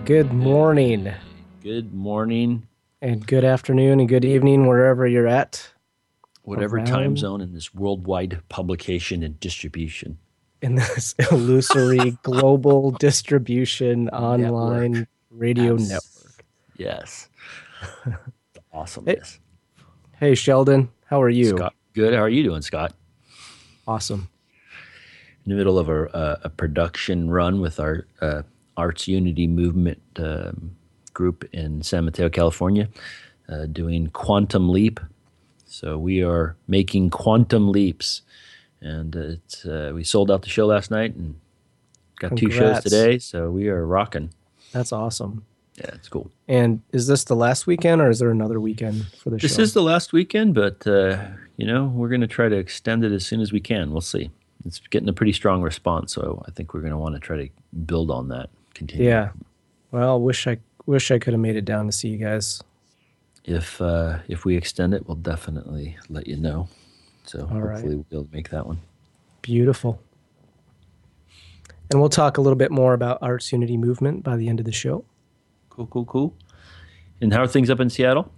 Good morning Good morning, and good afternoon and good evening wherever you're at whatever time around zone in this worldwide publication and distribution in this illusory global distribution network. online radio Abs- network. yes, Hey, awesomeness. hey Sheldon, how are you? Scott, good. How are you doing, Scott? Awesome. In the middle of a production run with our Arts Unity Movement group in San Mateo, California, doing Quantum Leap. So we are making quantum leaps, and we sold out the show last night and got two shows Congrats. today. So we are rocking. That's awesome. Yeah, it's cool. And is this the last weekend or is there another weekend for the This show? is the last weekend, but we're going to try to extend it as soon as we can. We'll see. It's getting a pretty strong response, so I think we're going to want to try to build on that. Continue. Yeah. Well, wish I could have made it down to see you guys. If we extend it, we'll definitely let you know. So All right. hopefully we'll be able to make that one. Beautiful. And we'll talk a little bit more about Arts Unity Movement by the end of the show. Cool. And how are things up in Seattle?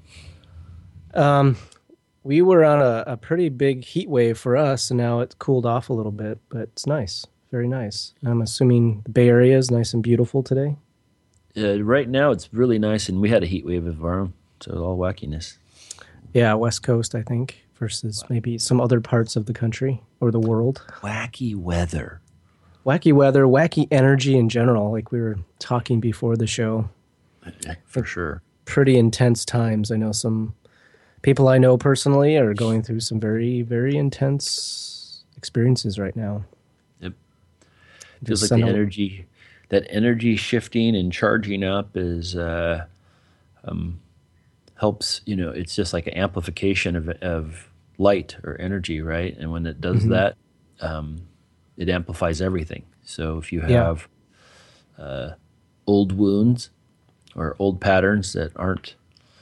We were on a pretty big heat wave for us, and now it's cooled off a little bit, but it's nice. Very nice. I'm assuming the Bay Area is nice and beautiful today. Right now, it's really nice, and we had a heat wave of our own, so all wackiness. Yeah, West Coast, I think, versus maybe some other parts of the country or the world. Wacky weather. Wacky weather, wacky energy in general, like we were talking before the show. For sure. Pretty intense times. I know some people I know personally are going through some very, very intense experiences right now. Yep. Just Feels like send the a- energy, that energy shifting and charging up is helps. It's just like an amplification of light or energy, right? And when it does that, it amplifies everything. So if you Yeah. have old wounds or old patterns that aren't,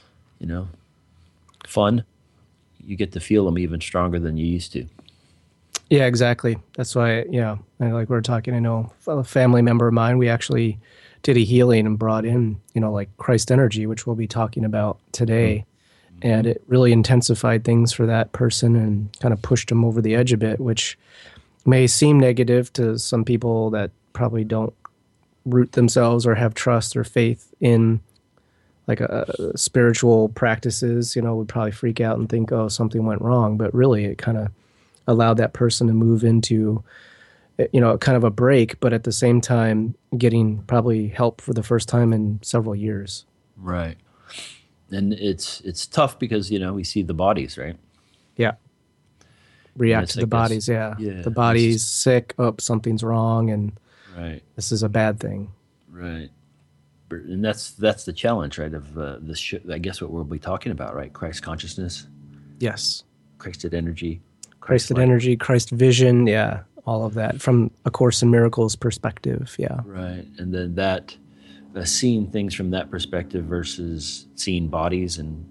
fun, you get to feel them even stronger than you used to. Yeah, exactly. That's why, yeah, and like we were talking, I know a family member of mine, we actually did a healing and brought in, like Christ energy, which we'll be talking about today. And it really intensified things for that person and kind of pushed them over the edge a bit, which may seem negative to some people that probably don't root themselves or have trust or faith in like spiritual practices, would probably freak out and think, oh, something went wrong. But really, it kind of allowed that person to move into, kind of a break, but at the same time, getting probably help for the first time in several years. Right. And it's tough because we see the bodies, right? Yeah. React it's to the like this- bodies. Yeah. yeah, The this body's is- sick. Oh, something's wrong. And Right. this is a bad thing. Right. And that's the challenge, right? Of this, I guess what we'll be talking about, right? Christ consciousness, Yes. Christed energy, Christed light. energy, Christ vision. Yeah. All of that from A Course in Miracles perspective. Yeah. Right. And then that seeing things from that perspective versus seeing bodies, and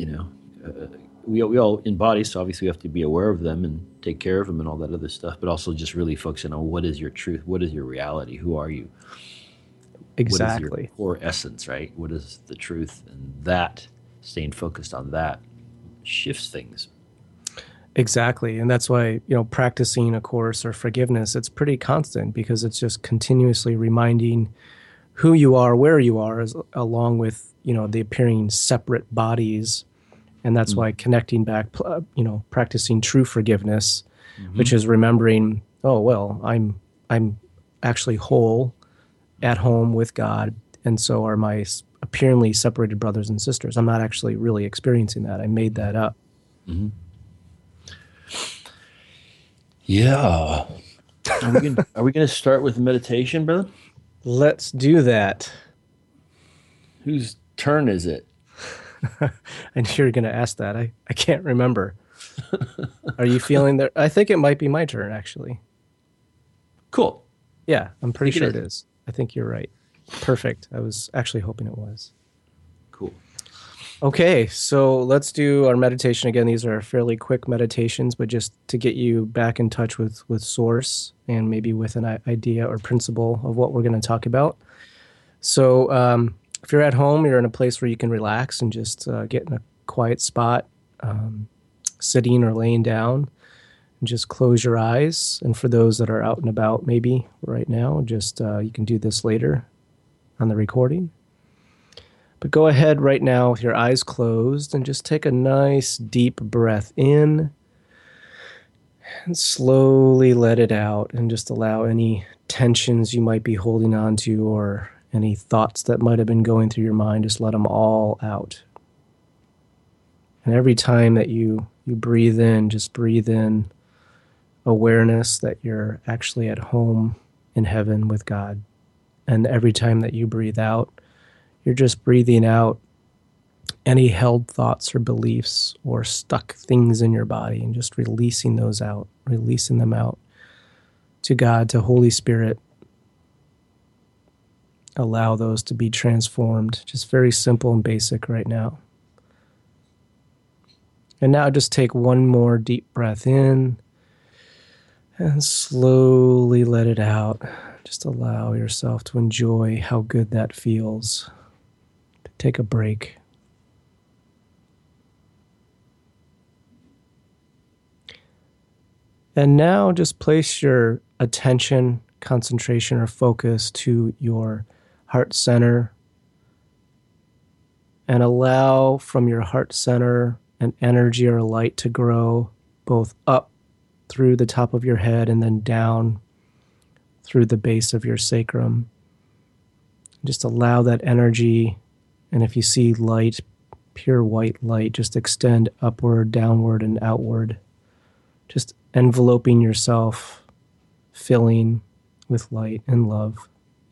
we all in bodies, so obviously we have to be aware of them and take care of them and all that other stuff, but also just really focusing on what is your truth, what is your reality, who are you. Exactly. What is your core essence, right? What is the truth? And that, staying focused on that, shifts things. Exactly. And that's why, practicing A Course or forgiveness, it's pretty constant because it's just continuously reminding who you are, where you are, along with, the appearing separate bodies. And that's why connecting back, practicing true forgiveness, which is remembering, oh, well, I'm actually whole at home with God. And so are my appearingly separated brothers and sisters. I'm not actually really experiencing that. I made that up. Yeah. Are we gonna start with meditation, brother? Let's do that. Whose turn is it? I knew you were going to ask that. I can't remember. Are you feeling there? I think it might be my turn, actually. Cool. Yeah, I'm pretty think sure it it is. I think you're right. Perfect. I was actually hoping it was. Cool. Okay, so let's do our meditation again. These are fairly quick meditations, but just to get you back in touch with Source and maybe with an idea or principle of what we're going to talk about. So if you're at home, you're in a place where you can relax and just get in a quiet spot, sitting or laying down, and just close your eyes. And for those that are out and about, maybe right now, just you can do this later on the recording. But go ahead right now with your eyes closed and just take a nice deep breath in and slowly let it out, and just allow any tensions you might be holding on to or any thoughts that might have been going through your mind, just let them all out. And every time that you breathe in, just breathe in awareness that you're actually at home in heaven with God. And every time that you breathe out, you're just breathing out any held thoughts or beliefs or stuck things in your body, and just releasing those out, releasing them out to God, to Holy Spirit. Allow those to be transformed. Just very simple and basic right now. And now just take one more deep breath in and slowly let it out. Just allow yourself to enjoy how good that feels. Take a break. And now just place your attention, concentration, or focus to your heart center, and allow from your heart center an energy or a light to grow both up through the top of your head and then down through the base of your sacrum. Just allow that energy, and if you see light, pure white light, just extend upward, downward, and outward, just enveloping yourself, filling with light and love.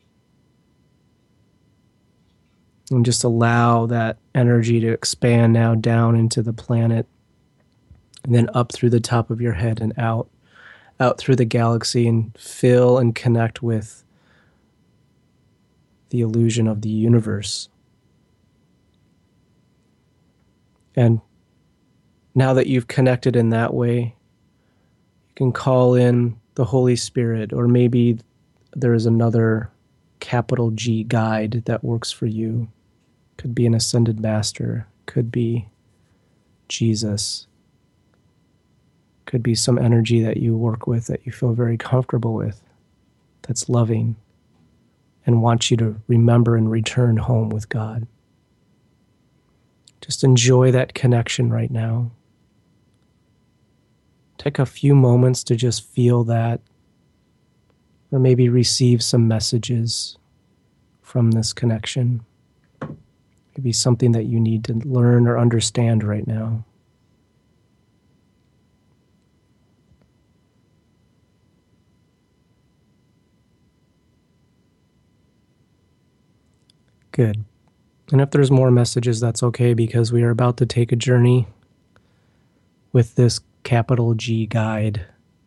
And just allow that energy to expand now down into the planet, and then up through the top of your head and out through the galaxy, and fill and connect with the illusion of the universe. And now that you've connected in that way, you can call in the Holy Spirit, or maybe there is another capital G guide that works for you. Could be an ascended master, could be Jesus, could be some energy that you work with that you feel very comfortable with, that's loving and wants you to remember and return home with God. Just enjoy that connection right now. Take a few moments to just feel that, or maybe receive some messages from this connection. Maybe something that you need to learn or understand right now. Good. And if there's more messages, that's okay, because we are about to take a journey with this capital G guide.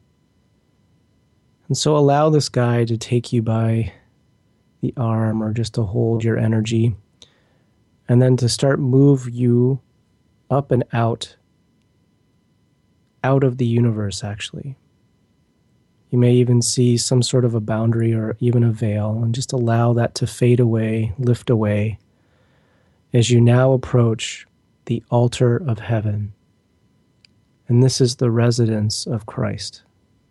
And so allow this guide to take you by the arm, or just to hold your energy, and then to start move you up and out of the universe, actually. You may even see some sort of a boundary or even a veil, and just allow that to fade away, lift away, as you now approach the altar of heaven. And this is the residence of Christ.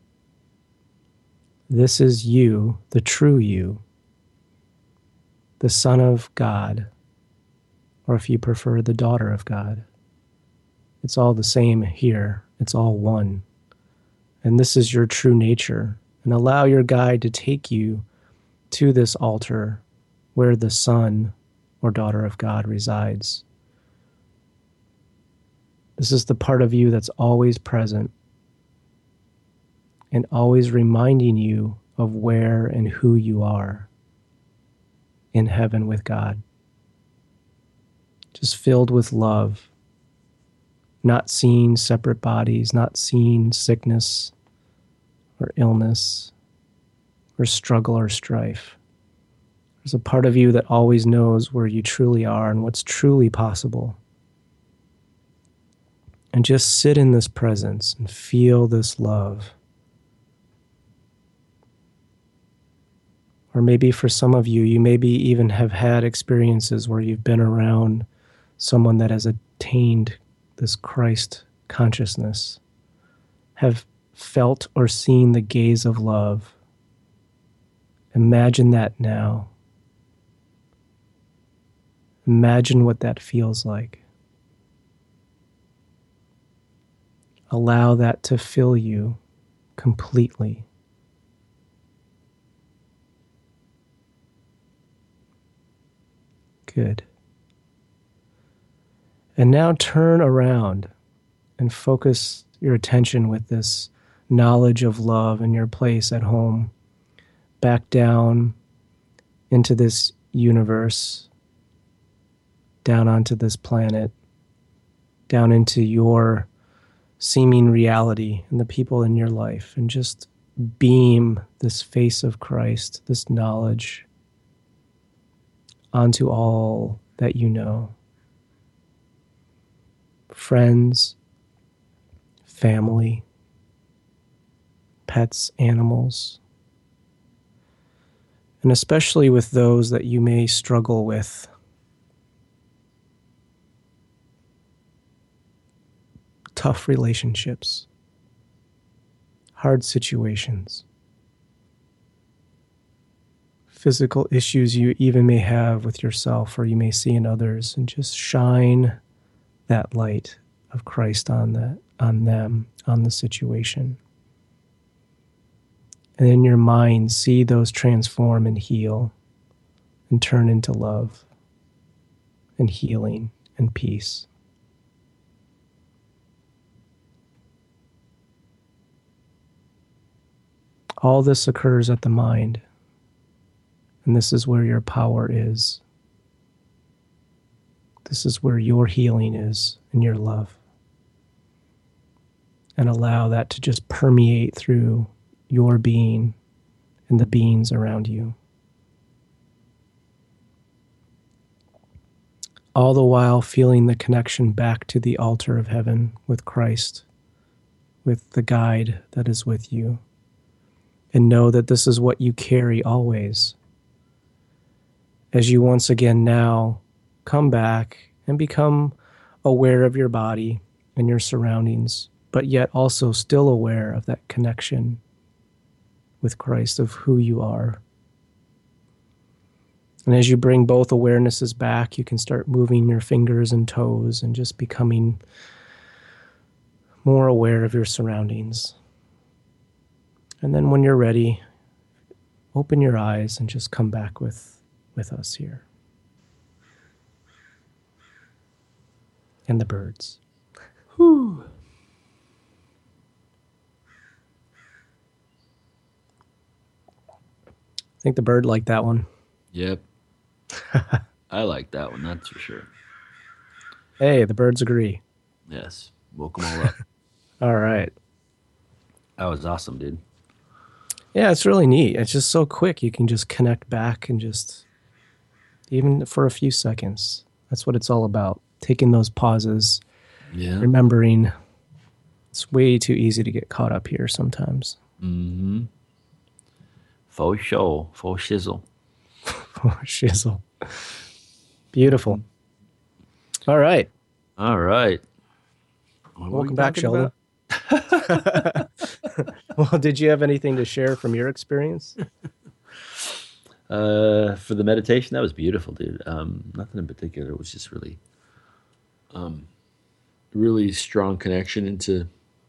This is you, the true you, the Son of God, or if you prefer, the daughter of God. It's all the same here. It's all one. And this is your true nature. And allow your guide to take you to this altar where the Son or daughter of God resides. This is the part of you that's always present and always reminding you of where and who you are in heaven with God. Just filled with love, not seeing separate bodies, not seeing sickness or illness or struggle or strife. There's a part of you that always knows where you truly are and what's truly possible. And just sit in this presence and feel this love. Or maybe for some of you, you maybe even have had experiences where you've been around someone that has attained this Christ consciousness, have felt or seen the gaze of love. Imagine that now. Imagine what that feels like. Allow that to fill you completely. Good. And now turn around and focus your attention with this knowledge of love in your place at home back down into this universe, down onto this planet, down into your seeming reality and the people in your life, and just beam this face of Christ, this knowledge, onto all that you know. Friends, family, pets, animals, and especially with those that you may struggle with. Tough relationships, hard situations, physical issues you even may have with yourself or you may see in others, and just shine that light of Christ on them, on the situation. And in your mind, see those transform and heal and turn into love and healing and peace. All this occurs at the mind, and this is where your power is. This is where your healing is and your love. And allow that to just permeate through your being and the beings around you. All the while feeling the connection back to the altar of heaven with Christ, with the guide that is with you. And know that this is what you carry always. As you once again now come back and become aware of your body and your surroundings, but yet also still aware of that connection with Christ, of who you are. And as you bring both awarenesses back, you can start moving your fingers and toes and just becoming more aware of your surroundings. And then when you're ready, open your eyes and just come back with us here. And the birds. Whew. I think the bird liked that one. Yep. I like that one, that's for sure. Hey, the birds agree. Yes. Woke them all up. All right. That was awesome, dude. Yeah, it's really neat. It's just so quick. You can just connect back and just, even for a few seconds. That's what it's all about. Taking those pauses, remembering. It's way too easy to get caught up here sometimes. Mm-hmm. Faux show. Faux shizzle. Faux shizzle. Beautiful. All right. All right. Welcome back, Sheldon. Well, did you have anything to share from your experience? For the meditation, that was beautiful, dude. Nothing in particular. It was just really, really strong connection into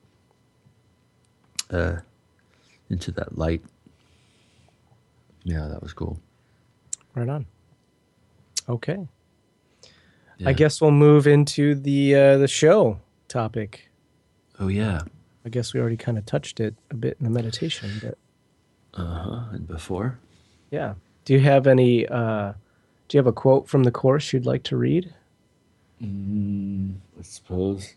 that light. Yeah, that was cool. Right on. Okay. Yeah. I guess we'll move into the show topic. Oh yeah. I guess we already kind of touched it a bit in the meditation, but and before. Yeah. Do you have any? Do you have a quote from the course you'd like to read? I suppose.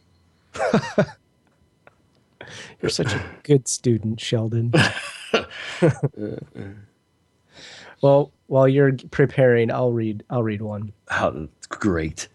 You're such a good student, Sheldon. Well, while you're preparing, I'll read one. Oh, that's great.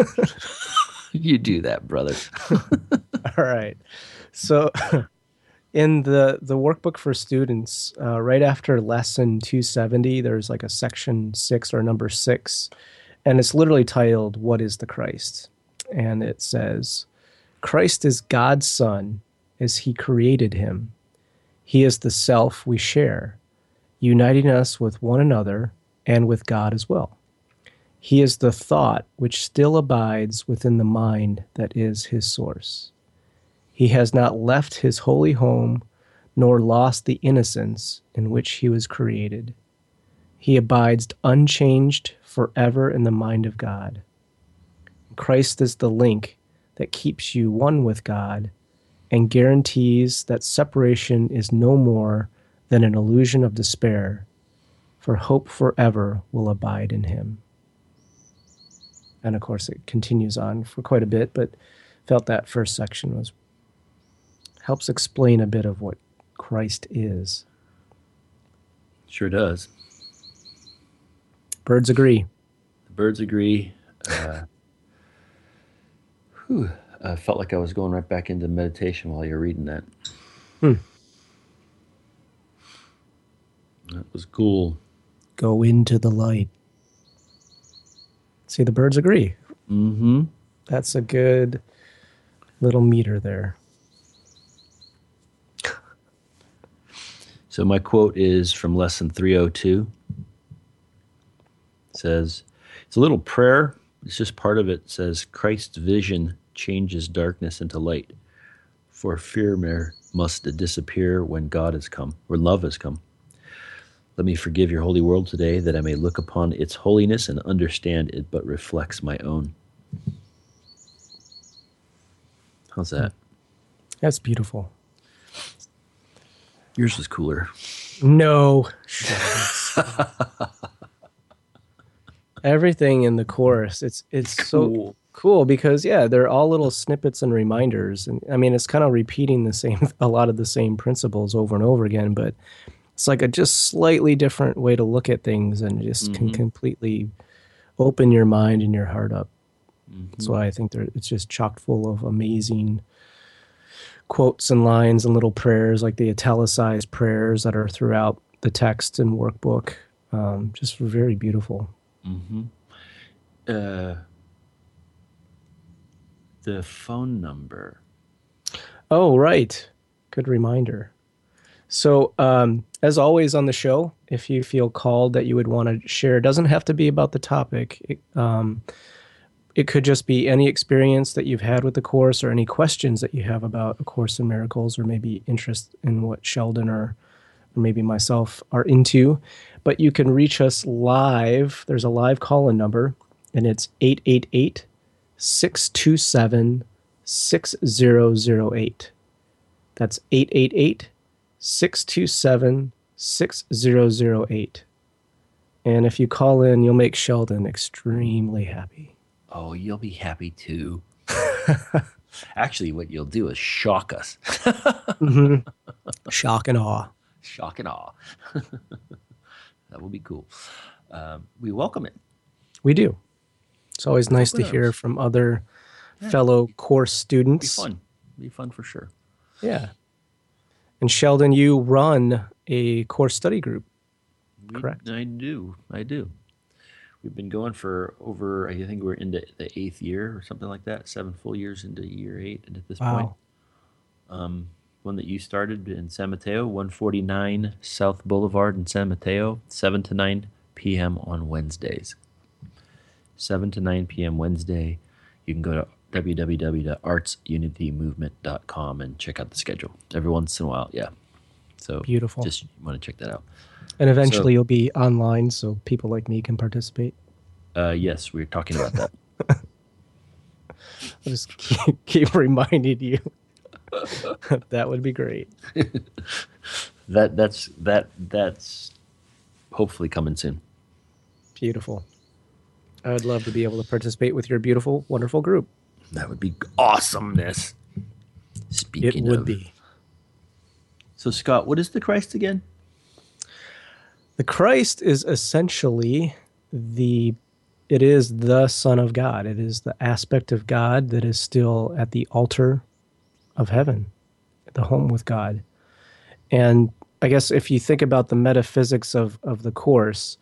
You do that, brother. All right. So In the workbook for students, right after lesson 270, there's like a section 6 or number 6, and it's literally titled, "What is the Christ?" And it says, "Christ is God's Son as he created him. He is the self we share, uniting us with one another and with God as well. He is the thought which still abides within the mind that is his source. He has not left his holy home, nor lost the innocence in which he was created. He abides unchanged forever in the mind of God. Christ is the link that keeps you one with God and guarantees that separation is no more than an illusion of despair, for hope forever will abide in him." And of course, it continues on for quite a bit, but felt that first section helps explain a bit of what Christ is. Sure does. Birds agree. The birds agree. I felt like I was going right back into meditation while you're reading that. That was cool. Go into the light. See, the birds agree. Mm-hmm. That's a good little meter there. So my quote is from lesson 302. It says, it's a little prayer. It's just part of it. It says, Christ's vision changes darkness into light. For fear must disappear when God has come, or love has come. Let me forgive your holy world today, that I may look upon its holiness and understand it but reflects my own. How's that? That's beautiful. Yours was cooler. No. Everything in the chorus, it's cool. So cool because, yeah, they're all little snippets and reminders. And I mean, it's kind of repeating a lot of the same principles over and over again, but it's like a just slightly different way to look at things, and just can completely open your mind and your heart up. That's why I think it's just chock full of amazing quotes and lines and little prayers, like the italicized prayers that are throughout the text and workbook. Just very beautiful. The phone number. Oh, right. Good reminder. So, as always on the show, if you feel called that you would want to share, it doesn't have to be about the topic. It could just be any experience that you've had with the Course, or any questions that you have about A Course in Miracles, or maybe interest in what Sheldon or maybe myself are into. But you can reach us live. There's a live call-in number, and it's 888-627-6008. That's 888-627-6008. And if you call in, you'll make Sheldon extremely happy. Oh, you'll be happy too. Actually, what you'll do is shock us. Shock and awe. Shock and awe. That will be cool. We welcome it. We do. It's always nice to hear from other fellow course students. Be fun for sure. Yeah. And Sheldon, you run a course study group, correct? I do. We've been going for over, I think we're into the 8th year or something like that, 7 full years into year 8 at this point. One that you started in San Mateo, 149 South Boulevard in San Mateo, 7 to 9 p.m. on Wednesdays. 7 to 9 p.m. Wednesday. You can go to www.artsunity.movement.com and check out the schedule every once in a while. Yeah. So beautiful. Just you want to check that out. And eventually you'll be online so people like me can participate. Yes, we're talking about that. I'll just keep reminding you. That would be great. That's hopefully coming soon. Beautiful. I would love to be able to participate with your beautiful, wonderful group. That would be awesomeness. Speaking it would be. So, Scott, what is the Christ again? The Christ is essentially it is the Son of God. It is the aspect of God that is still at the altar of heaven, the home with God. And I guess if you think about the metaphysics of the course,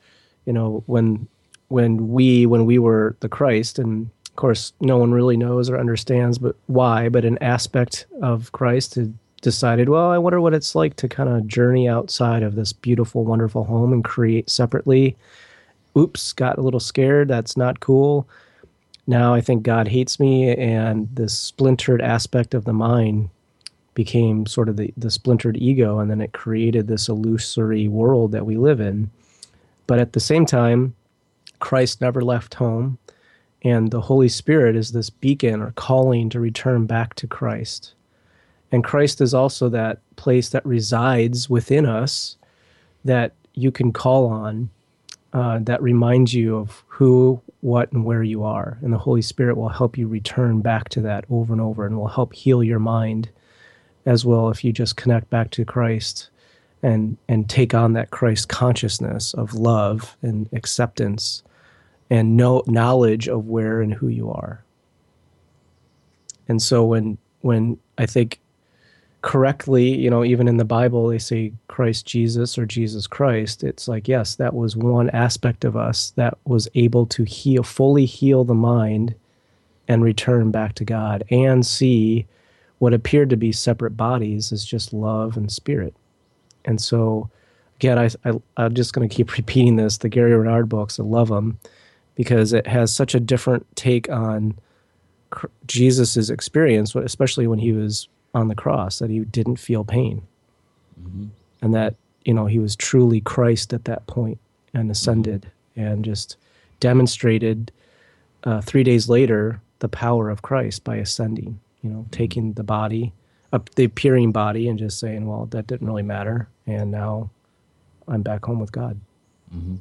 when we were the Christ, and of course no one really knows or understands but why, but an aspect of Christ had decided, well, I wonder what it's like to kind of journey outside of this beautiful, wonderful home and create separately. Oops, got a little scared. That's not cool. Now I think God hates me, and this splintered aspect of the mind became sort of the splintered ego, and then it created this illusory world that we live in. But at the same time, Christ never left home, and the Holy Spirit is this beacon or calling to return back to Christ. And Christ is also that place that resides within us that you can call on, that reminds you of who, what, and where you are. And the Holy Spirit will help you return back to that over and over, and will help heal your mind as well if you just connect back to Christ and take on that Christ consciousness of love and acceptance and knowledge of where and who you are. And so when I think correctly, even in the Bible, they say Christ Jesus or Jesus Christ, it's like, yes, that was one aspect of us that was able to fully heal the mind and return back to God and see what appeared to be separate bodies as just love and spirit. And so, again, I'm just going to keep repeating this. The Gary Renard books, I love them because it has such a different take on Jesus's experience, especially when he was on the cross, that he didn't feel pain. Mm-hmm. And that, he was truly Christ at that point and ascended and just demonstrated 3 days later the power of Christ by ascending, taking the body, the appearing body, and just saying, well, that didn't really matter. And now I'm back home with God. Mm-hmm.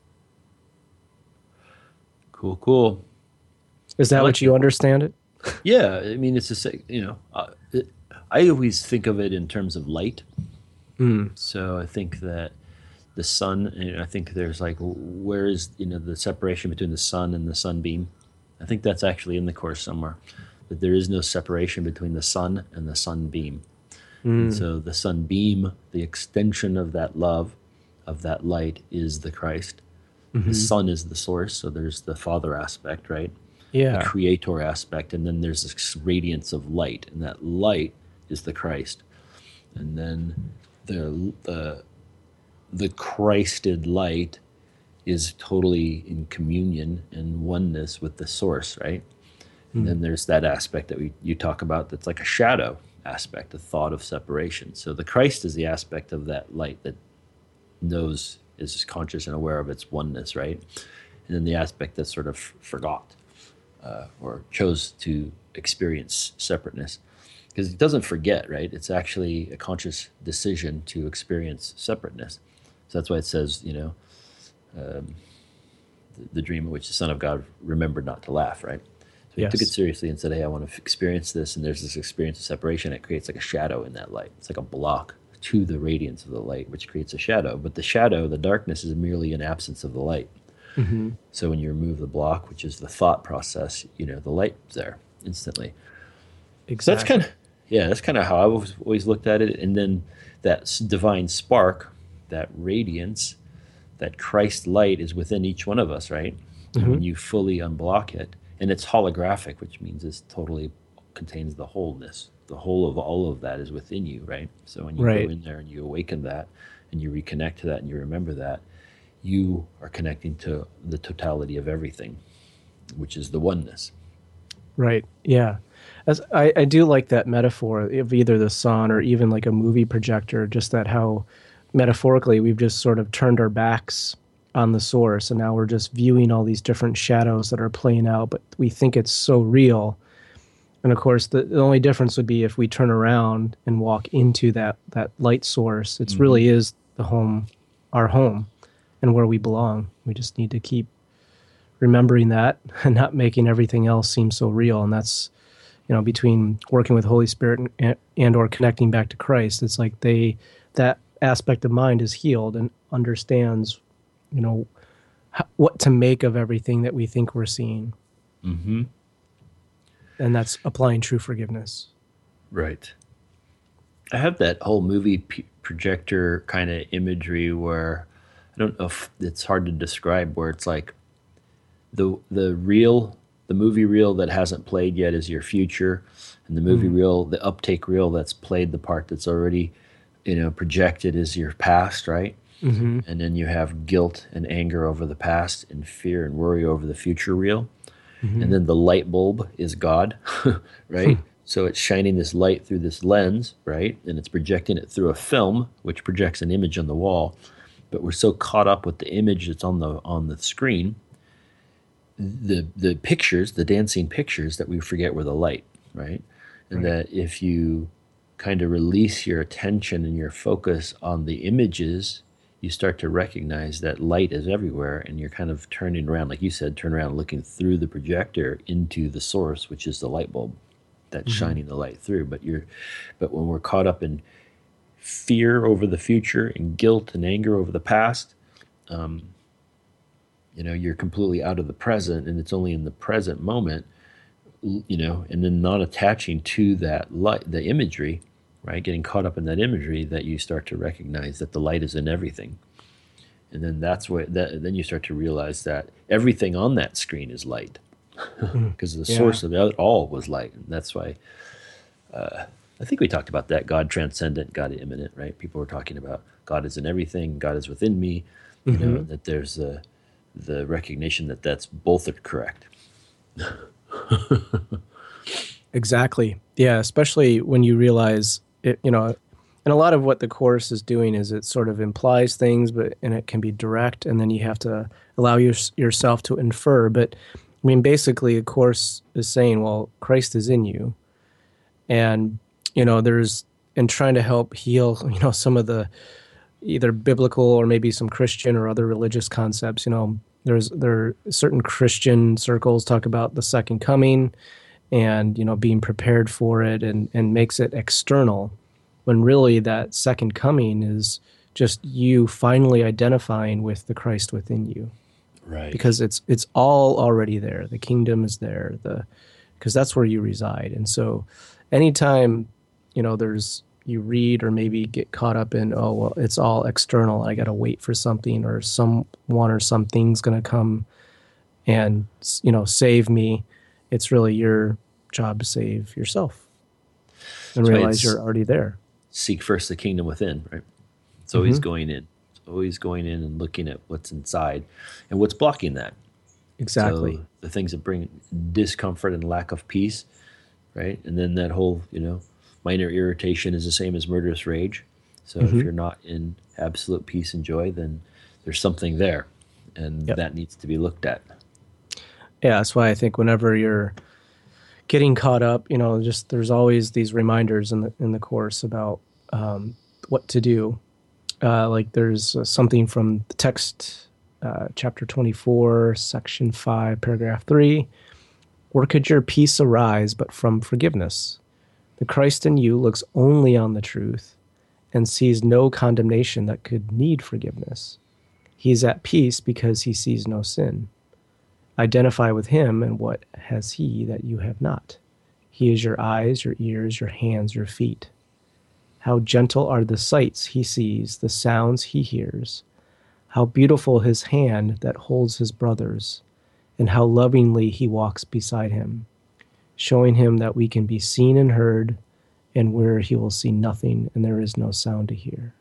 Cool. Is that what you understand it? Yeah. I mean, it's just, I always think of it in terms of light. So I think that the sun, I think there's like, where is, the separation between the sun and the sunbeam? I think that's actually in the Course somewhere, that there is no separation between the sun and the sunbeam. And so the sunbeam, the extension of that love, of that light, is the Christ. Mm-hmm. The sun is the source, so there's the Father aspect, right? Yeah. The Creator aspect, and then there's this radiance of light, and that light is the Christ. And then the Christed light is totally in communion and oneness with the source, right? And then there's that aspect that you talk about that's like a shadow aspect, a thought of separation. So the Christ is the aspect of that light that knows, is conscious and aware of its oneness, right? And then the aspect that sort of forgot or chose to experience separateness. Because it doesn't forget, right? It's actually a conscious decision to experience separateness. So that's why it says, the dream in which the Son of God remembered not to laugh, right? So he took it seriously and said, hey, I want to experience this, and there's this experience of separation. It creates like a shadow in that light. It's like a block to the radiance of the light, which creates a shadow. But the shadow, the darkness, is merely an absence of the light. Mm-hmm. So when you remove the block, which is the thought process, the light's there instantly. Exactly. So that's kind of how I've always looked at it. And then that divine spark, that radiance, that Christ light is within each one of us, right? Mm-hmm. And when you fully unblock it, and it's holographic, which means it totally contains the wholeness. The whole of all of that is within you, right? So when you go in there and you awaken that, and you reconnect to that, and you remember that, you are connecting to the totality of everything, which is the oneness. Right, yeah. I do like that metaphor of either the sun or even like a movie projector, just that how metaphorically we've just sort of turned our backs on the source, and now we're just viewing all these different shadows that are playing out, but we think it's so real. And of course, the only difference would be if we turn around and walk into that light source. It really is the home, our home, and where we belong. We just need to keep remembering that and not making everything else seem so real. And that's, between working with Holy Spirit and or connecting back to Christ, it's like that aspect of mind is healed and understands what to make of everything that we think we're seeing. Mm-hmm. And that's applying true forgiveness. Right. I have that whole movie projector kind of imagery where I don't know if it's hard to describe, where it's like the reel, the movie reel that hasn't played yet is your future, and the movie Mm. reel, the uptake reel that's played the part that's already, projected is your past, right? Hmm. And then you have guilt and anger over the past, and fear and worry over the future reel. And Hmm. then the light bulb is God, right? So it's shining this light through this lens, right? And it's projecting it through a film, which projects an image on the wall. But we're so caught up with the image that's on the screen, the pictures, the dancing pictures, that we forget we're the light, right? And Right. that if you kind of release your attention and your focus on the images, you start to recognize that light is everywhere, and you're kind of turning around, like you said, turn around looking through the projector into the source, which is the light bulb that's Hmm. shining the light through. But when we're caught up in fear over the future and guilt and anger over the past, you're completely out of the present, and it's only in the present moment, and then not attaching to that light, the imagery, right? Getting caught up in that imagery, that you start to recognize that the light is in everything. And then then you start to realize that everything on that screen is light, Mm. because the Yeah. source of it all was light. And that's why I think we talked about that: God transcendent, God immanent, right? People were talking about God is in everything, God is within me, Hmm. that there's the recognition that that's both are correct. Exactly. Yeah, especially when you realize it, and a lot of what the course is doing is it sort of implies things, but and it can be direct, and then you have to allow yourself to infer. But I mean, basically, the course is saying, well, Christ is in you, and there's and trying to help heal, some of the either biblical or maybe some Christian or other religious concepts. There are certain Christian circles talk about the second coming and being prepared for it and makes it external when really that second coming is just you finally identifying with the Christ within you Right. because it's all already there. The kingdom is there, the because that's where you reside. And so anytime there's you read or maybe get caught up in, oh well, it's all external, I got to wait for something or someone or something's going to come and save me. It's really your job to save yourself and So realize it's you're already there. seek first the kingdom within, right? It's always Hmm. going in. It's always going in and looking at what's inside and what's blocking that. Exactly. So the things that bring discomfort and lack of peace, right? And then that whole, minor irritation is the same as murderous rage. So if Hmm. you're not in absolute peace and joy, then there's something there, and Yep. that needs to be looked at. Yeah, that's why I think whenever you're getting caught up, just there's always these reminders in the course about what to do. Like there's something from the text, chapter 24, section 5, paragraph 3. Where could your peace arise but from forgiveness? The Christ in you looks only on the truth and sees no condemnation that could need forgiveness. He is at peace because he sees no sin. Identify with him, and what has he that you have not? He is your eyes, your ears, your hands, your feet. How gentle are the sights he sees, the sounds he hears. How beautiful his hand that holds his brother's, and how lovingly he walks beside him, showing him that we can be seen and heard, and where he will see nothing and there is no sound to hear.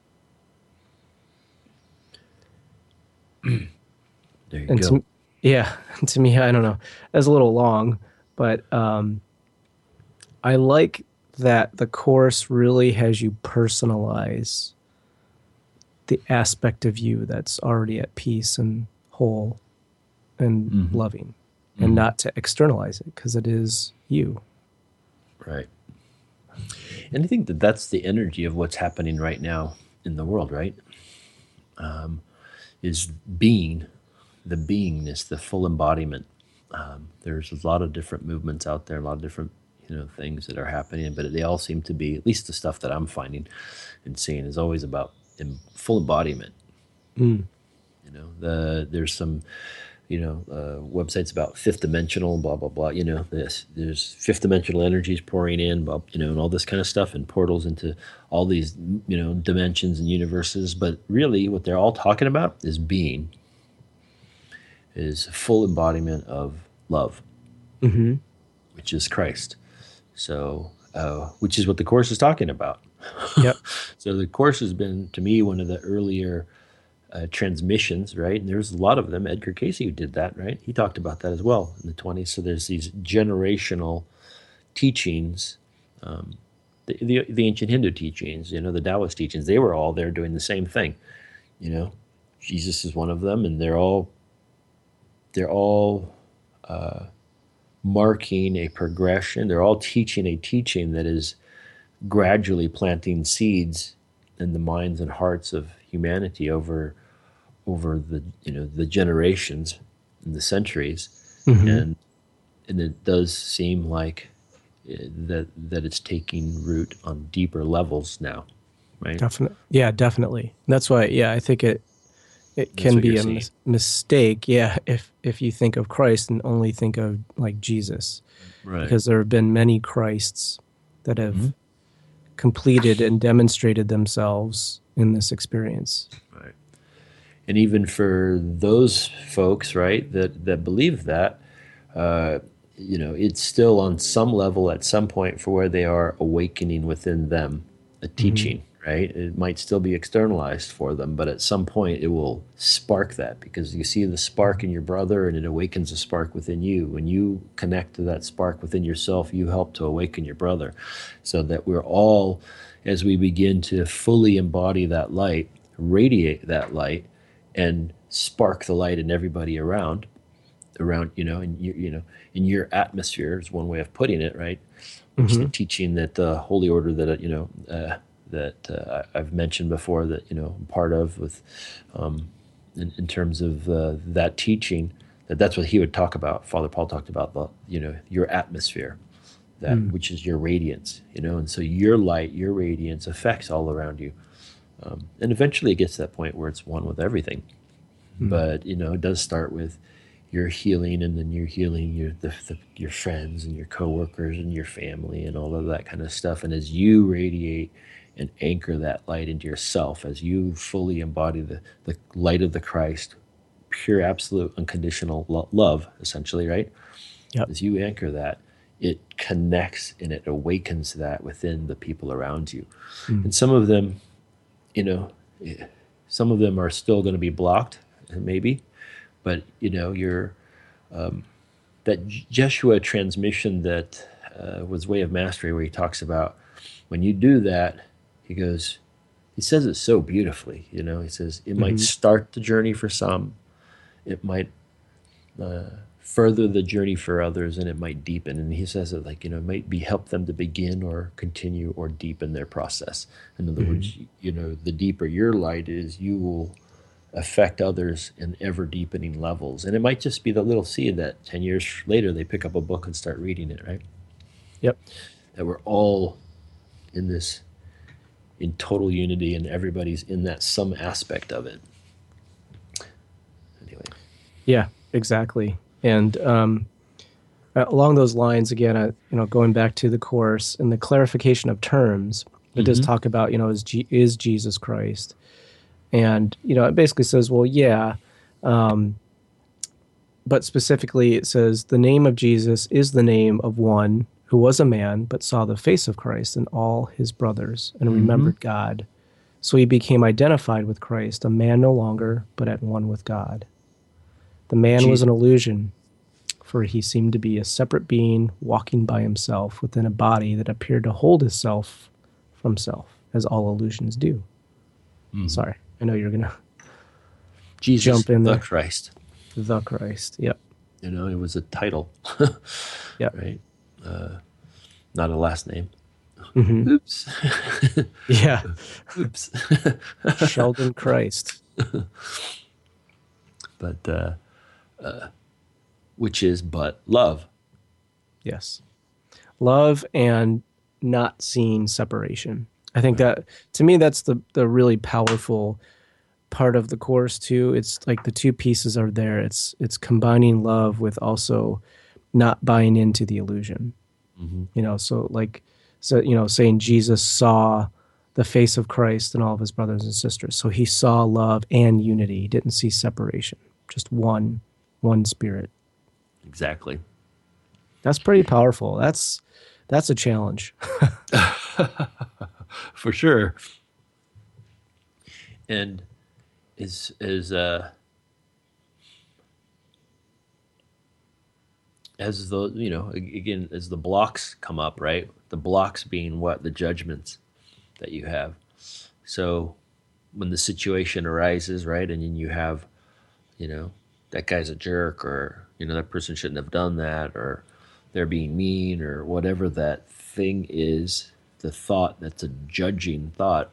There you And go. yeah, to me, I don't know, that's a little long, but I like that the course really has you personalize the aspect of you that's already at peace and whole and Hmm. loving, and Hmm. not to externalize it because it is you. Right. And I think that that's the energy of what's happening right now in the world, right? Is being, the beingness, the full embodiment. There's a lot of different movements out there, a lot of different things that are happening, but they all seem to be, at least the stuff that I'm finding and seeing, is always about full embodiment. Mm. There's some websites about fifth dimensional, blah blah blah. There's fifth dimensional energies pouring in, and all this kind of stuff, and portals into all these dimensions and universes. But really, what they're all talking about is being, is full embodiment of love, Mm-hmm. which is Christ. So, which is what the Course is talking about. Yep. So the Course has been, to me, one of the earlier transmissions, right? And there's a lot of them. Edgar Cayce who did that, right? He talked about that as well in the 20s. So there's these generational teachings, the ancient Hindu teachings, the Taoist teachings. They were all there doing the same thing. Jesus is one of them, and they're all marking a progression. They're all teaching a teaching that is gradually planting seeds in the minds and hearts of humanity over the generations and the centuries. Mm-hmm. And it does seem like that it's taking root on deeper levels now, right? Definitely. That's why, I think it can be a mistake, if you think of Christ and only think of like Jesus, right? Because there have been many Christs that have completed and demonstrated themselves in this experience. Right. And even for those folks, right, that believe that, it's still on some level at some point for where they are awakening within them a teaching, right? It might still be externalized for them, but at some point it will spark that, because you see the spark in your brother and it awakens a spark within you. When you connect to that spark within yourself, you help to awaken your brother, so that we're all, as we begin to fully embody that light, radiate that light, and spark the light in everybody around, in your atmosphere is one way of putting it, right? Which is the teaching that the Holy Order that I've mentioned before, that I'm part of, with in terms of that teaching, that's what he would talk about. Father Paul talked about your atmosphere, that which is your radiance, and so your light, your radiance affects all around you, and eventually it gets to that point where it's one with everything. But it does start with your healing, and then you're healing your friends and your coworkers and your family and all of that kind of stuff. And as you radiate and anchor that light into yourself, as you fully embody the light of the Christ, pure, absolute, unconditional love, essentially, right? Yep. As you anchor that, it connects and it awakens that within the people around you. And some of them, are still going to be blocked, maybe, but your that Jeshua transmission that was Way of Mastery, where he talks about when you do that, he says it so beautifully. He says it might start the journey for some, it might further the journey for others, and it might deepen. And he says it like, it might help them to begin or continue or deepen their process. In other words, the deeper your light is, you will affect others in ever deepening levels. And it might just be the little seed that 10 years later they pick up a book and start reading it, right? Yep. That we're all in total unity, and everybody's in that some aspect of it. Anyway. Yeah, exactly. And along those lines, again, going back to the Course and the clarification of terms, it does talk about, is Jesus Christ. And, it basically says, well, yeah, but specifically it says the name of Jesus is the name of one who was a man, but saw the face of Christ and all his brothers and remembered God. So he became identified with Christ, a man no longer, but at one with God. The man was an illusion, for he seemed to be a separate being walking by himself within a body that appeared to hold himself from self, as all illusions do. Sorry, I know you're going to jump in there. Christ. The Christ, yep. It was a title. Yep. Right? Not a last name. Oops. Yeah. Oops. Sheldon Christ. But, which is but love. Yes. Love and not seeing separation. I think that, to me, that's the really powerful part of the course too. It's like the two pieces are there. It's combining love with also not buying into the illusion. Hmm. So like, saying Jesus saw the face of Christ and all of his brothers and sisters. So he saw love and unity. He didn't see separation, just one spirit. Exactly. That's pretty powerful. That's a challenge. For sure. And is as the again, as the blocks come up, right? The blocks being what? The judgments that you have. So when the situation arises, right, and then you have, you know, that guy's a jerk, or that person shouldn't have done that, or they're being mean, or whatever that thing is, the thought that's a judging thought,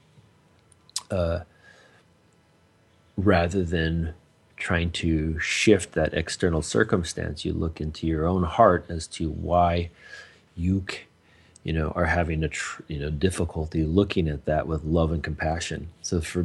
rather than trying to shift that external circumstance, you look into your own heart as to why you are having difficulty looking at that with love and compassion. So for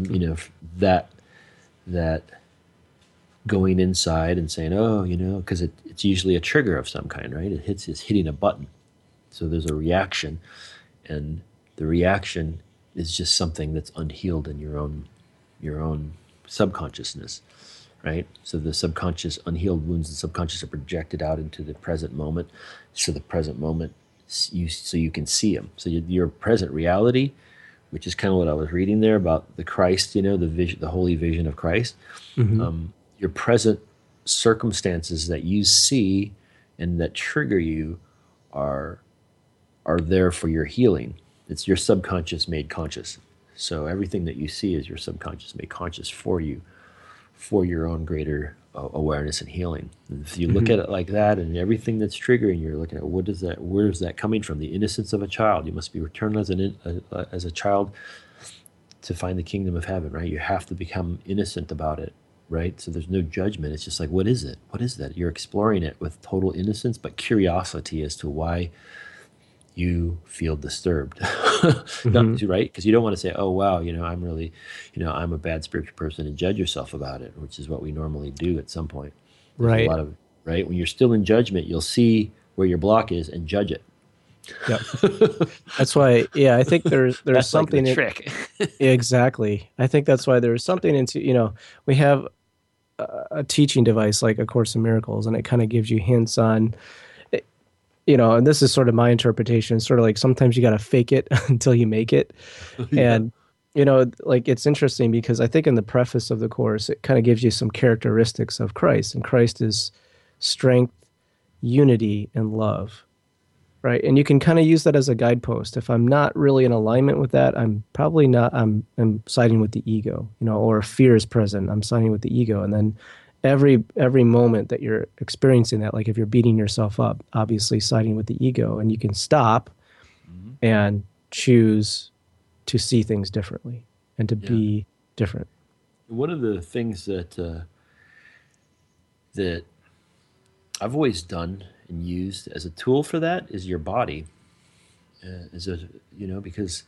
that going inside and saying, oh, because it's usually a trigger of some kind, right? It's hitting a button. So there's a reaction, and the reaction is just something that's unhealed in your own subconsciousness, right? So the subconscious, unhealed wounds, the subconscious are projected out into the present moment. So the present moment, so you can see them. So your present reality, which is kind of what I was reading there about the Christ, the vision, the holy vision of Christ. Hmm. Your present circumstances that you see and that trigger you are there for your healing. It's your subconscious made conscious. So everything that you see is your subconscious made conscious for you, for your own greater awareness and healing. And if you look Hmm. at it like that, and everything that's triggering, you're looking at where is that coming from? The innocence of a child. You must be returned as a child to find the kingdom of heaven, right? You have to become innocent about it, right? So there's no judgment. It's just like, what is it? What is that? You're exploring it with total innocence, but curiosity as to why you feel disturbed. Not Hmm. to, right? Because you don't want to say, oh, wow, I'm really, I'm a bad spiritual person, and judge yourself about it, which is what we normally do at some point. There's a Right. lot of, right? When you're still in judgment, you'll see where your block is and judge it. Yep. That's why, yeah, I think there's That's like the something in, trick. exactly. I think that's why there's something into, we have a teaching device like A Course in Miracles, and it kind of gives you hints on, and this is sort of my interpretation, sort of like sometimes you got to fake it until you make it. Yeah. And, like it's interesting because I think in the preface of the course, it kind of gives you some characteristics of Christ, and Christ is strength, unity, and love. Right. And you can kind of use that as a guidepost. If I'm not really in alignment with that, I'm probably not, I'm siding with the ego, or if fear is present, I'm siding with the ego. And then every moment that you're experiencing that, like if you're beating yourself up, obviously siding with the ego, and you can stop Mhm. and choose to see things differently and to Yeah. be different. One of the things that I've always done and used as a tool for that is your body, as a because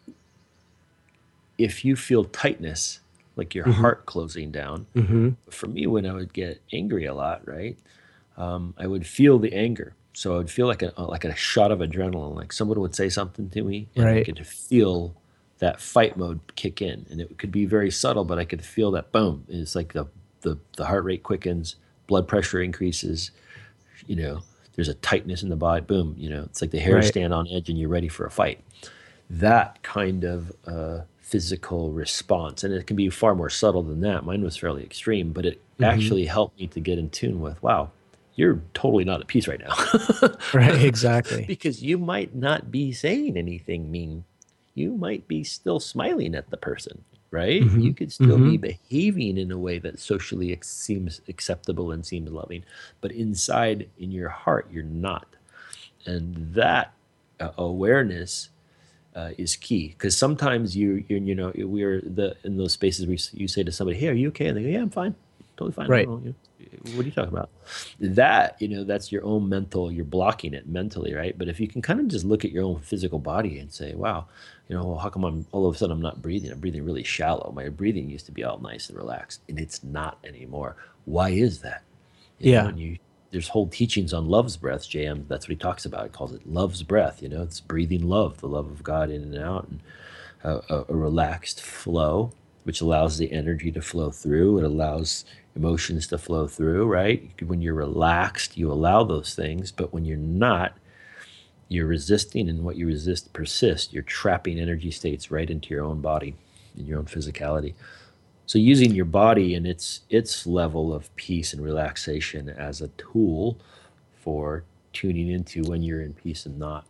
if you feel tightness, like your Hmm. heart closing down, Hmm. for me, when I would get angry a lot, right, I would feel the anger. So I would feel like a shot of adrenaline, like someone would say something to me, and I Right. could feel that fight mode kick in, and it could be very subtle, but I could feel that boom. And it's like the heart rate quickens, blood pressure increases. There's a tightness in the body. Boom. It's like the hairs Right. stand on edge, and you're ready for a fight. That kind of physical response, and it can be far more subtle than that. Mine was fairly extreme, but it Hmm. actually helped me to get in tune with, wow, you're totally not at peace right Right. now. Exactly. Because you might not be saying anything mean. You might be still smiling at the person, right? Hmm. You could still Hmm. be behaving in a way that socially seems acceptable and seems loving, but inside in your heart, you're not. And that awareness is key, because sometimes we're in those spaces where you say to somebody, hey, are you okay? And they go, yeah, I'm fine, totally fine. I don't Right. know, what are you talking about? That, that's your own mental, you're blocking it mentally, right? But if you can kind of just look at your own physical body and say, wow, well, how come I'm all of a sudden I'm not breathing? I'm breathing really shallow. My breathing used to be all nice and relaxed, and it's not anymore. Why is that? Yeah. And there's whole teachings on love's breath. JM, that's what he talks about. He calls it love's breath. It's breathing love, the love of God in and out, and a relaxed flow, which allows the energy to flow through. It allows emotions to flow through, right? When you're relaxed, you allow those things, but when you're not, you're resisting, and what you resist persists. You're trapping energy states right into your own body, in your own physicality. So using your body and its level of peace and relaxation as a tool for tuning into when you're in peace and not.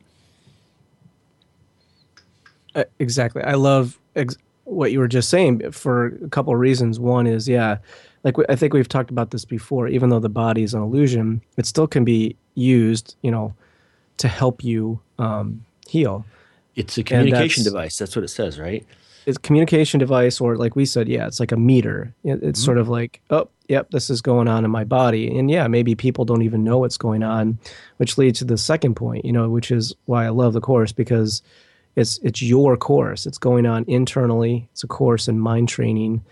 Exactly. I love what you were just saying for a couple of reasons. One is, yeah, like I think we've talked about this before. Even though the body is an illusion, it still can be used, to help you heal. It's a communication device. That's what it says, right? It's a communication device, or like we said, yeah, it's like a meter. It's sort of like, oh, yep, this is going on in my body. And yeah, maybe people don't even know what's going on, which leads to the second point, which is why I love the course, because it's your course. It's going on internally. It's a course in mind training.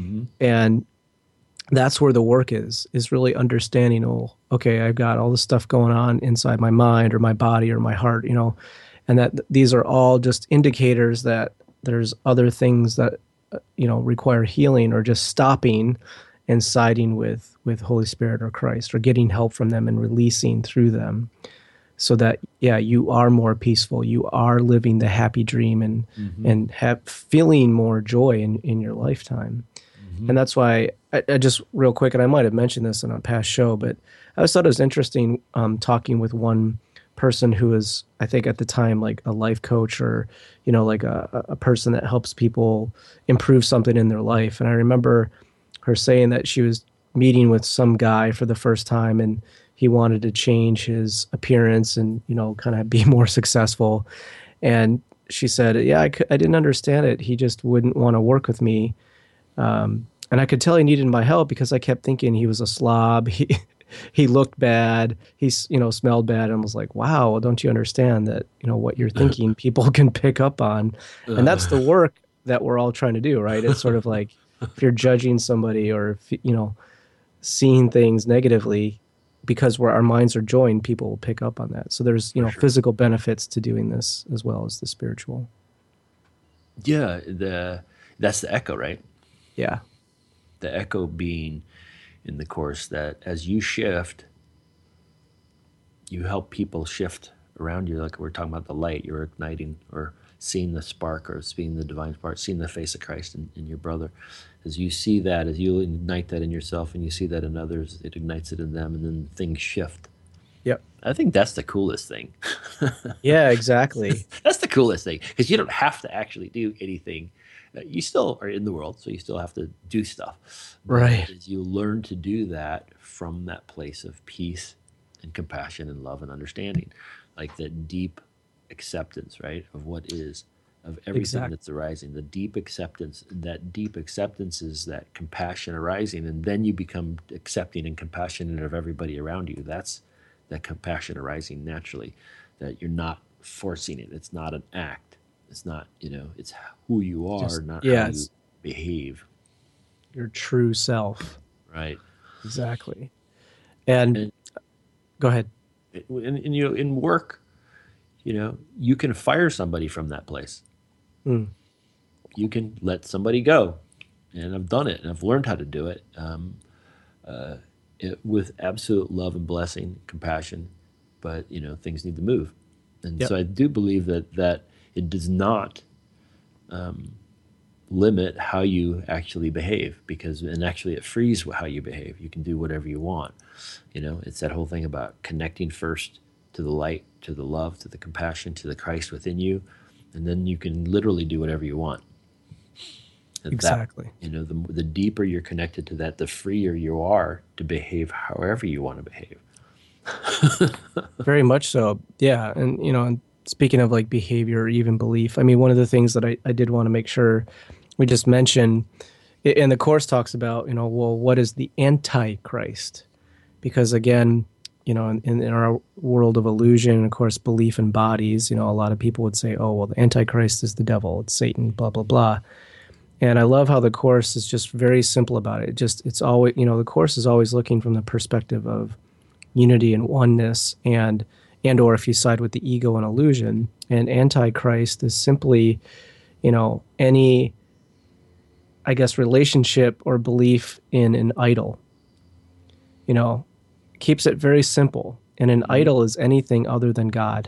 And that's where the work is really understanding, okay, I've got all this stuff going on inside my mind or my body or my heart, and that these are all just indicators that there's other things that, require healing, or just stopping and siding with Holy Spirit or Christ, or getting help from them and releasing through them, so that, yeah, you are more peaceful. You are living the happy dream and feeling more joy in your lifetime. And that's why I just real quick, and I might have mentioned this in a past show, but I always thought it was interesting talking with one person who was, I think at the time, like a life coach, or, like a person that helps people improve something in their life. And I remember her saying that she was meeting with some guy for the first time, and he wanted to change his appearance and, kind of be more successful. And she said, yeah, I didn't understand it. He just wouldn't want to work with me. And I could tell he needed my help because I kept thinking he was a slob. He looked bad. He, smelled bad. And I was like, wow, well, don't you understand that, what you're thinking people can pick up on? And that's the work that we're all trying to do, right? It's sort of like if you're judging somebody, or, seeing things negatively, because our minds are joined, people will pick up on that. So there's, physical benefits to doing this as well as the spiritual. Yeah. That's the echo, right? Yeah. The echo being in the course that as you shift, you help people shift around you. Like we're talking about the light, you're igniting or seeing the spark, or seeing the divine spark, seeing the face of Christ in your brother. As you see that, as you ignite that in yourself and you see that in others, it ignites it in them, and then things shift. Yep. I think that's the coolest thing. Yeah, exactly. That's the coolest thing, because you don't have to actually do anything. You still are in the world, so you still have to do stuff. But right. as you learn to do that from that place of peace and compassion and love and understanding, like that deep acceptance, right, of what is, of everything that's arising, the deep acceptance, that deep acceptance is that compassion arising, and then you become accepting and compassionate of everybody around you. That's that compassion arising naturally, that you're not forcing it. It's not an act. It's not, it's who you are, not how you behave. Your true self. Right. Exactly. And go ahead. In work, you can fire somebody from that place. You can let somebody go. And I've done it, and I've learned how to do it, with absolute love and blessing, compassion. But, things need to move. And so I do believe that it does not limit how you actually behave, and actually it frees how you behave. You can do whatever you want. It's that whole thing about connecting first to the light, to the love, to the compassion, to the Christ within you, and then you can literally do whatever you want. And exactly. That, the deeper you're connected to that, the freer you are to behave however you want to behave. Very much so. Yeah. And, speaking of like behavior or even belief, I mean, one of the things that I did want to make sure we just mentioned, and the Course talks about, well, what is the Antichrist? because again, in our world of illusion, and of course, belief in bodies, a lot of people would say, oh, well, the Antichrist is the devil, it's Satan, blah, blah, blah. And I love how the Course is just very simple about it. It's always, the Course is always looking from the perspective of unity and oneness, or if you side with the ego and illusion. And Antichrist is simply, any, I guess, relationship or belief in an idol. Keeps it very simple. And an idol is anything other than God.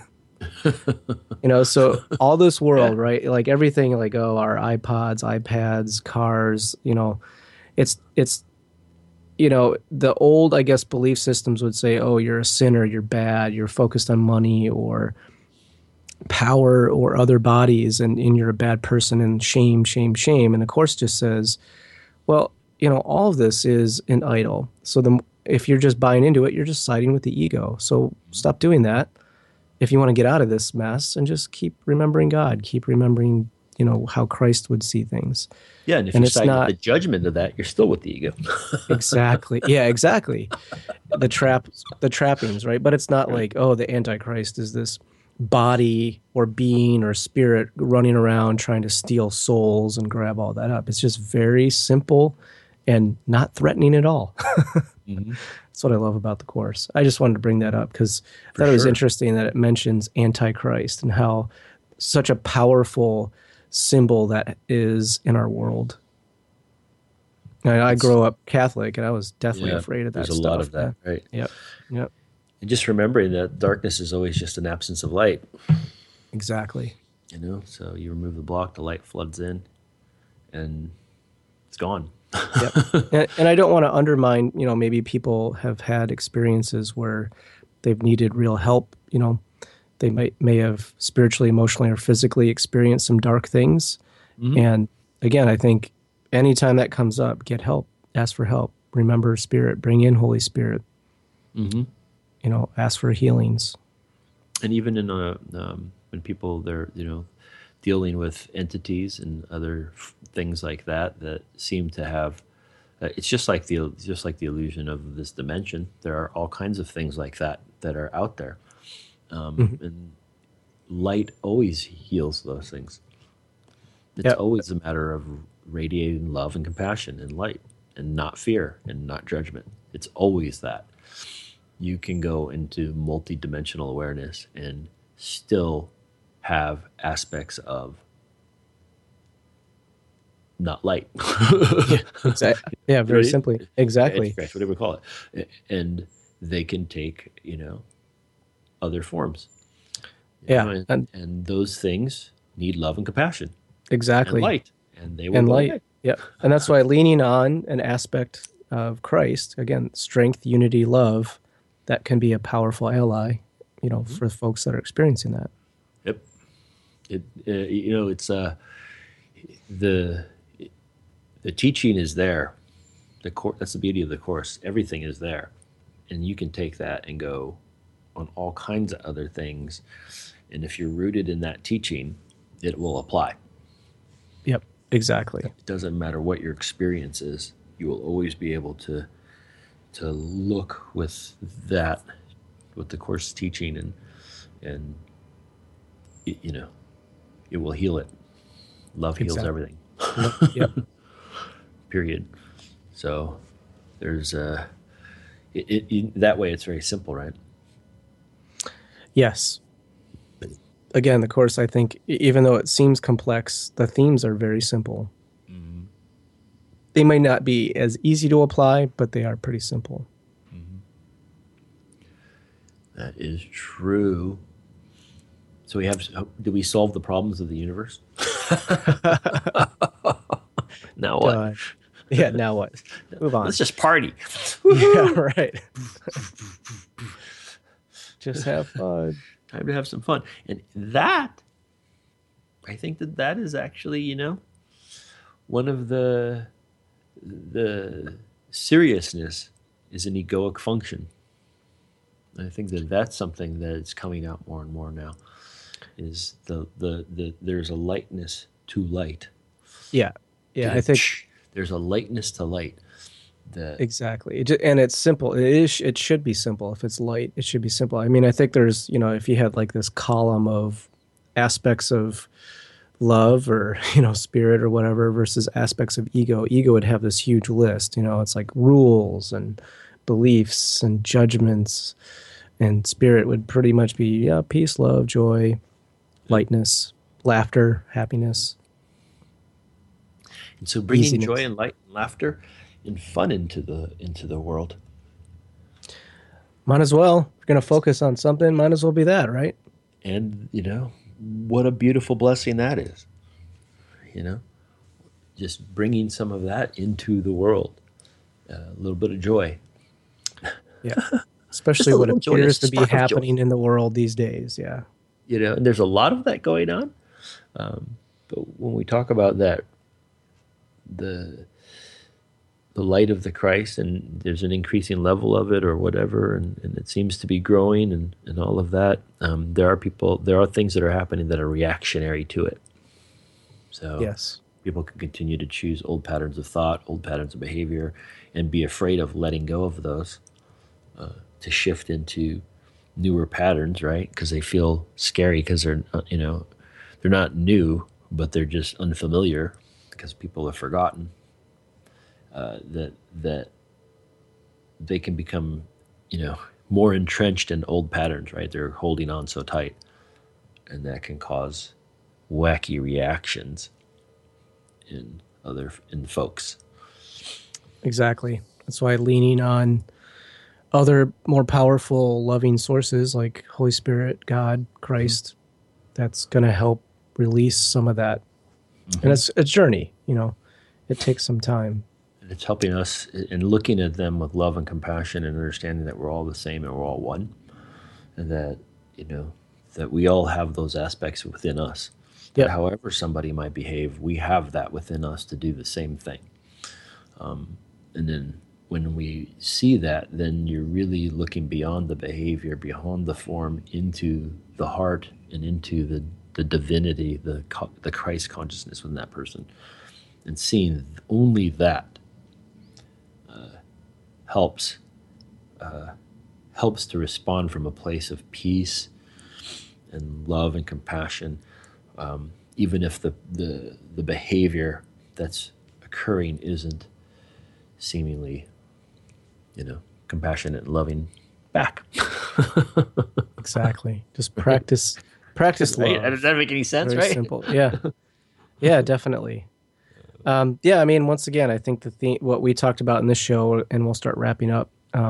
So all this world, right? Like everything, like, oh, our iPods, iPads, cars, it's the old, I guess, belief systems would say, oh, you're a sinner, you're bad, you're focused on money or power or other bodies, and you're a bad person, and shame, shame, shame. And the Course just says, well, all of this is an idol. So if you're just buying into it, you're just siding with the ego. So stop doing that if you want to get out of this mess, and just keep remembering God, keep remembering, how Christ would see things. Yeah, and if you side with the judgment of that, you're still with the ego. Exactly. Yeah, exactly. The trappings, right? But it's not like, oh, the Antichrist is this body or being or spirit running around trying to steal souls and grab all that up. It's just very simple and not threatening at all. Mm-hmm. That's what I love about the Course. I just wanted to bring that up because I thought it was interesting that it mentions Antichrist and how such a powerful symbol that is in our world. I grew up Catholic, and I was definitely afraid of that stuff. There's a lot of that, right? Yep. And just remembering that darkness is always just an absence of light. Exactly. So you remove the block, the light floods in, and it's gone. Yep. And I don't want to undermine, maybe people have had experiences where they've needed real help. They may have spiritually, emotionally, or physically experienced some dark things. Mm-hmm. And again, I think anytime that comes up, get help, ask for help, remember Spirit, bring in Holy Spirit, ask for healings. And even in when people, they're, dealing with entities and other things like that seem to have, it's just like the illusion of this dimension. There are all kinds of things like that are out there. And light always heals those things. It's always a matter of radiating love and compassion and light, and not fear and not judgment. It's always that. You can go into multidimensional awareness and still have aspects of not light. Exactly. Yeah, very right? simply. Exactly. Whatever we call it. And they can take, other forms. And those things need love and compassion. Exactly. And light. And they will go light. away. Yeah. And that's why leaning on an aspect of Christ, again, strength, unity, love, that can be a powerful ally, for folks that are experiencing that. Yep. It's the teaching is there. That's the beauty of the Course. Everything is there, and you can take that and go on all kinds of other things. And if you're rooted in that teaching, it will apply. Yep, exactly. It doesn't matter what your experience is. You will always be able to look with the Course teaching, and it will heal it. Love heals everything. Yep. Period. So there's that way it's very simple, right? Yes. Again, the Course, I think, even though it seems complex, the themes are very simple. Mm-hmm. They may not be as easy to apply, but they are pretty simple. Mm-hmm. That is true. So do we solve the problems of the universe? Now what? Yeah, now what? Move on. Let's just party. Yeah, right. Just have fun. Time to have some fun. And that, I think that is actually, one of the seriousness is an egoic function. And I think that's something that is coming out more and more now. Is there's a lightness to light. Yeah. I think there's a lightness to light, That Exactly. And it's simple. It is. It should be simple. If it's light, it should be simple. I mean, I think there's, if you had like this column of aspects of love or, spirit or whatever versus aspects of ego would have this huge list. It's like rules and beliefs and judgments, and spirit would pretty much be, yeah, peace, love, joy, lightness, laughter, happiness, and so bringing joy easiness. and light and laughter and fun into the world. Might as well. If you're going to focus on something, might as well be that, right? And what a beautiful blessing that is. You know, just bringing some of that into the world, a little bit of joy, Yeah. just Especially a what little joy, a appears to be spark of joy. happening in the world these days. Yeah. And there's a lot of that going on. But when we talk about that, the the light of the Christ, and there's an increasing level of it or whatever, and it seems to be growing, and all of that. There are things that are happening that are reactionary to it. So Yes. people can continue to choose old patterns of thought, old patterns of behavior, and be afraid of letting go of those to shift into newer patterns, right? Because they feel scary because they're not new, but they're just unfamiliar because people have forgotten that they can become, more entrenched in old patterns, right? They're holding on so tight, and that can cause wacky reactions in folks. Exactly. That's why leaning on other more powerful, loving sources like Holy Spirit, God, Christ, that's going to help release some of that. And it's a journey, it takes some time. And it's helping us in looking at them with love and compassion and understanding that we're all the same and we're all one, and that we all have those aspects within us. That Yep. however somebody might behave, we have that within us to do the same thing. And then when we see that, then you're really looking beyond the behavior, beyond the form, into the heart and into the divinity, the Christ consciousness within that person, and seeing only that helps helps to respond from a place of peace and love and compassion, even if the behavior that's occurring isn't seemingly, compassionate and loving back. Exactly. Just practice Right? love. Does that make any sense? Very Right? simple. Yeah. Yeah, definitely. Yeah, I mean, once again, I think the theme, what we talked about in this show, and we'll start wrapping up.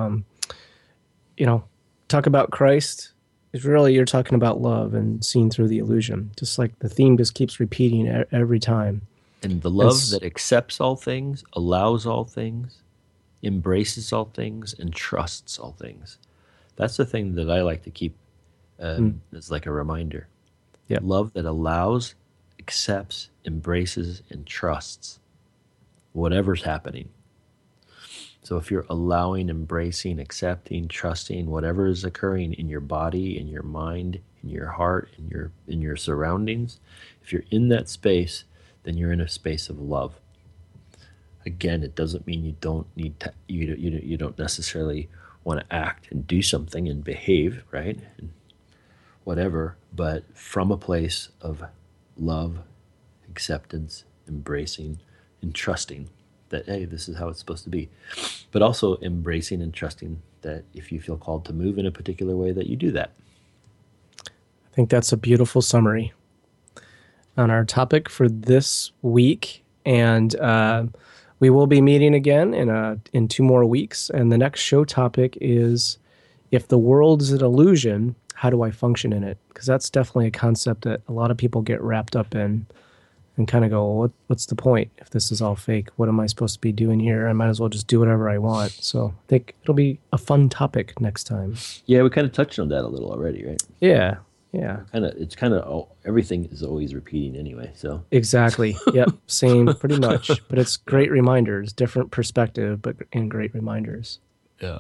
You know, talk about Christ is really you're talking about love and seeing through the illusion. Just like the theme just keeps repeating every time. And the And love that accepts all things, allows all things, embraces all things, and trusts all things. That's the thing that I like to keep as like a reminder. Yeah. Love that allows, accepts, embraces, and trusts whatever's happening. So if you're allowing, embracing, accepting, trusting whatever is occurring in your body, in your mind, in your heart, in your surroundings, if you're in that space, then you're in a space of love. Again, it doesn't mean you don't need to, you don't necessarily want to act and do something and behave, right? And whatever, but from a place of love, acceptance, embracing, and trusting that, hey, this is how it's supposed to be. But also embracing and trusting that if you feel called to move in a particular way, that you do that. I think that's a beautiful summary on our topic for this week. And we will be meeting again in 2 more weeks. And the next show topic is, if the world is an illusion, how do I function in it? Because that's definitely a concept that a lot of people get wrapped up in and kind of go, well, what's the point if this is all fake? What am I supposed to be doing here? I might as well just do whatever I want. So I think it'll be a fun topic next time. Yeah, we kind of touched on that a little already, right? Yeah. Yeah. It's kind of everything is always repeating anyway. So Exactly. Yep. Same, pretty much. But it's great reminders, different perspective, but in great reminders. yeah,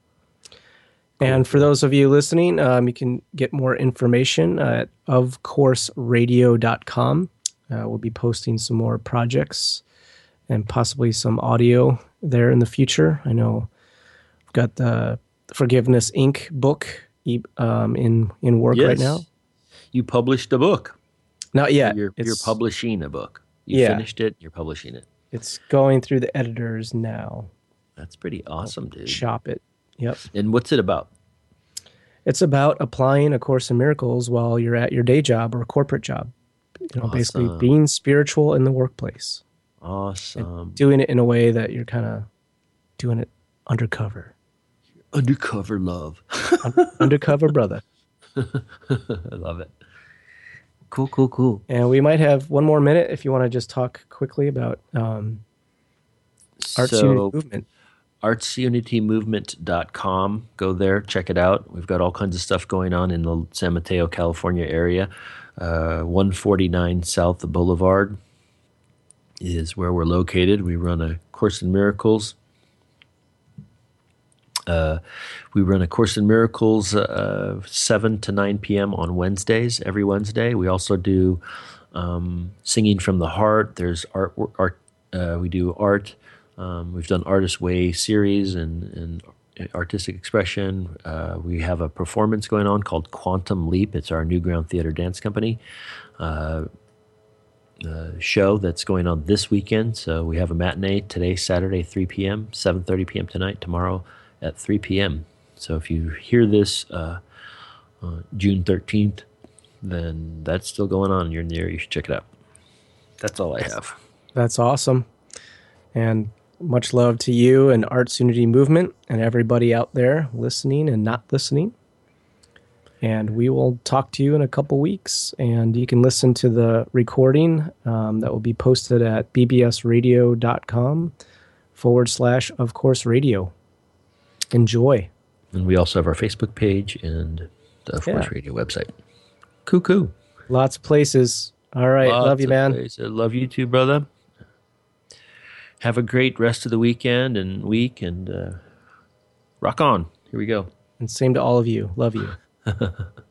And for those of you listening, you can get more information at ofcourseradio.com. We'll be posting some more projects and possibly some audio there in the future. I know I've got the Forgiveness Inc. book in work right now. You published a book. Not yet. You're publishing a book. You finished it. You're publishing it. It's going through the editors now. That's pretty awesome, dude. Shop it. Yep. And what's it about? It's about applying A Course in Miracles while you're at your day job or a corporate job. Basically being spiritual in the workplace. Awesome. And doing it in a way that you're kind of doing it undercover. Undercover love. Undercover brother. I love it. Cool. And we might have one more minute if you want to just talk quickly about Arts Unity Movement. ArtsUnityMovement.com. Go there, check it out. We've got all kinds of stuff going on in the San Mateo, California area. 149 South Boulevard is where we're located. We run a Course in Miracles. We run a Course in Miracles 7 to 9 p.m. on Wednesdays, every Wednesday. We also do Singing from the Heart. There's art. We do art. We've done Artist Way series and artistic expression. We have a performance going on called Quantum Leap. It's our Newground Theater Dance Company show that's going on this weekend. So we have a matinee today, Saturday, 3 p.m., 7:30 p.m. tonight, tomorrow at 3 p.m. So if you hear this June 13th, then that's still going on and you're in the area, you should check it out. That's all I have. That's awesome. And much love to you and Arts Unity Movement and everybody out there listening and not listening. And we will talk to you in a couple weeks. And you can listen to the recording that will be posted at bbsradio.com/Of Course Radio. Enjoy. And we also have our Facebook page and the Of Course Radio website. Cool. Lots of places. All right. Love you, man. Places. Love you too, brother. Have a great rest of the weekend and week, and rock on. Here we go. And same to all of you. Love you.